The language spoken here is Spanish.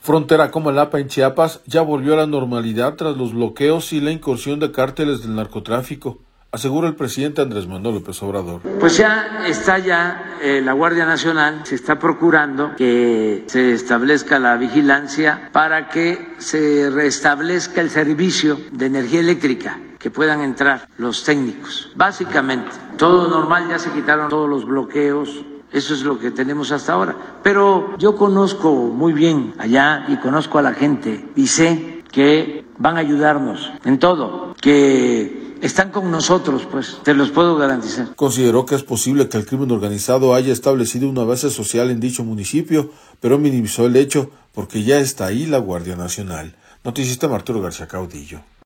Frontera Comalapa en Chiapas ya volvió a la normalidad tras los bloqueos y la incursión de cárteles del narcotráfico, asegura el presidente Andrés Manuel López Obrador. Pues ya está la Guardia Nacional, se está procurando que se establezca la vigilancia para que se restablezca el servicio de energía eléctrica, que puedan entrar los técnicos. Básicamente, todo normal, ya se quitaron todos los bloqueos. Eso es lo que tenemos hasta ahora. Pero yo conozco muy bien allá y conozco a la gente y sé que van a ayudarnos en todo, que están con nosotros, pues, te los puedo garantizar. Consideró que es posible que el crimen organizado haya establecido una base social en dicho municipio, pero minimizó el hecho porque ya está ahí la Guardia Nacional. Noticista Arturo García Caudillo.